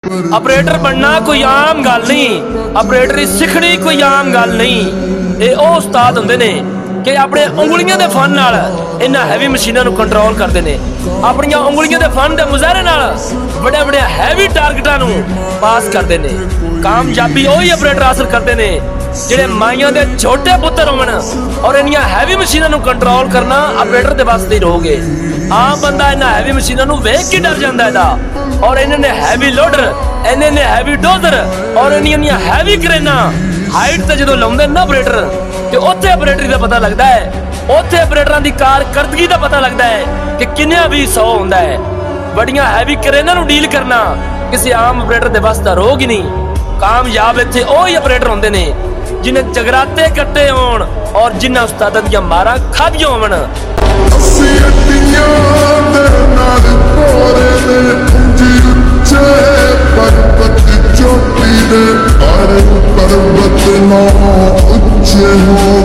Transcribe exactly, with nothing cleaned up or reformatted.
Operator बनना कोई आम गल नहीं, ਆਪਰੇਟਰੀ सिखनी कोई आम गल नहीं। ये ਉਹ ਉਸਤਾਦ ਹੁੰਦੇ ਨੇ कि अपने उंगलियों के फन नाल इन्हां हैवी मशीनों को कंट्रोल करते हैं, अपन उंगलियों के फन के मुजाहरे नाल बड़े बड़े हैवी टारगेटां नूं पास करते हैं। कामयाबी वही ऑपरेटर हासिल करते हैं जिहड़े माइयां दे छोटे पुत्र होवन और इन्हां हैवी मशीनों को कंट्रोल करना ऑपरेटर दे वास्ते ही रहोगे। आम बंदा इन्हां हैवी मशीनों को वेख के डर जांदा है और इन्हां ने हैवी लोडर, इन्हां ने हैवी डोजर और इन्हां हैवी क्रेनां हाइट ते जदों लाउंदे ना ऑपरेटर ते उत्थे ऑपरेटरी दा पता लगदा है, उत्थे ऑपरेटरां दी कारकर्दगी दा पता लगदा है कि किन्ना भी सौ हुंदा है। बड़ियां हैवी क्रेनां नूं डील करना किसी आम ऑपरेटर दे बस दा रोग ही नहीं। कामयाब इत्थे ओही ऑपरेटर हुंदे ने जिन्हें जगराते कट्टे होण और जिन्हां उस्तादां दियां मारां खादियां होवन। पर्वत ना उच्चे हो